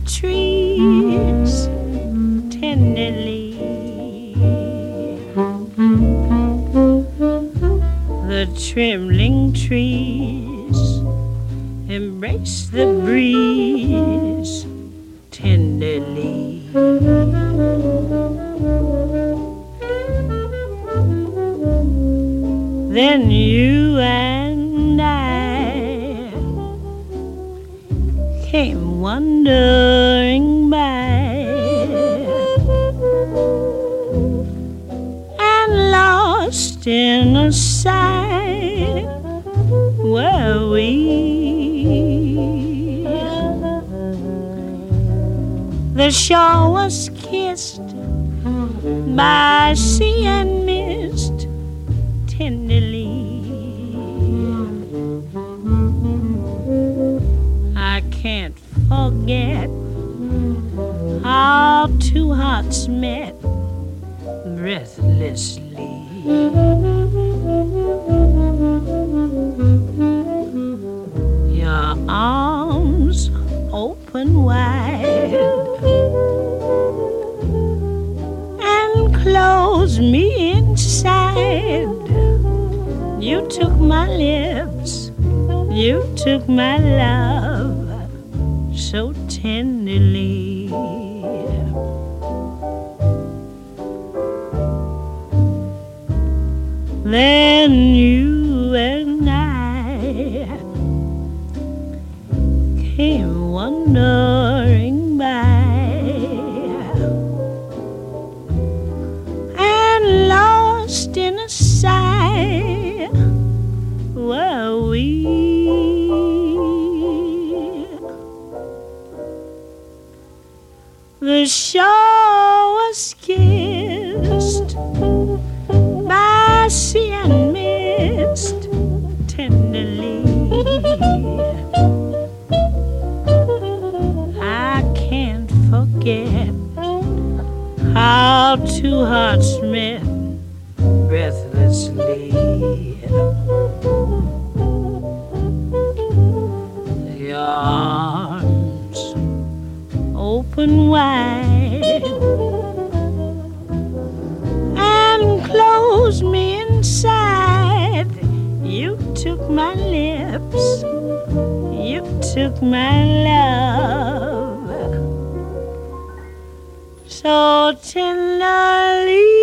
trees tenderly. The trembling trees embrace the breeze tenderly. Then you and I came wandering by, and lost in a sigh were we. The shore was kissed by sea and mist tenderly. I can't forget how two hearts met breathlessly. Your arms open wide and close me inside. You took my lips, you took my love so tenderly. Then you and I came wandering by, and lost in a sigh were we. The shore was kissed by sea and mist tenderly. I can't forget how two hearts met breathlessly. Your arms open wide and close me inside. You took my lips, you took my love so tenderly.